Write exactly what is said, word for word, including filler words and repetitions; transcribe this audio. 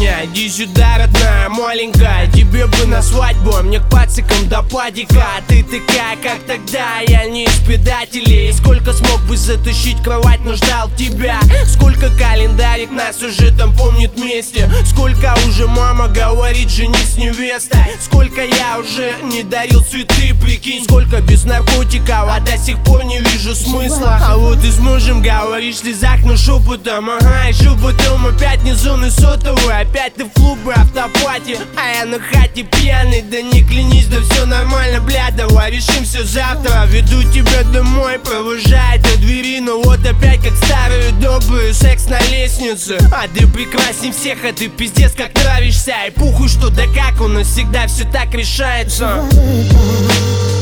меня. Иди сюда, родная, маленькая, тебе бы на свадьбу, а мне к пацикам до падика. Ты такая, как тогда, я не из предателей. Сколько смог бы затащить кровать, но ждал тебя. Сколько календарик нас уже там помнит вместе. Сколько уже мама говорит, женись с невестой. Сколько я уже не дарил цветы, прикинь. Сколько без наркотиков, а до сих пор не вижу смысла. А вот и с мужем говоришь в слезах, но шепотом. Ага, и шепотом опять не зоны сотовой. Опять ты в клубе, автопати, а я на хате пьяный. Да не клянись, да все нормально, бля, давай решимся завтра. Веду тебя домой, провожаю до двери. Но вот опять как старые добрые, секс на лестнице. А ты прекрасней всех, а ты пиздец как нравишься. И пухуй что да как, у нас всегда все так решается.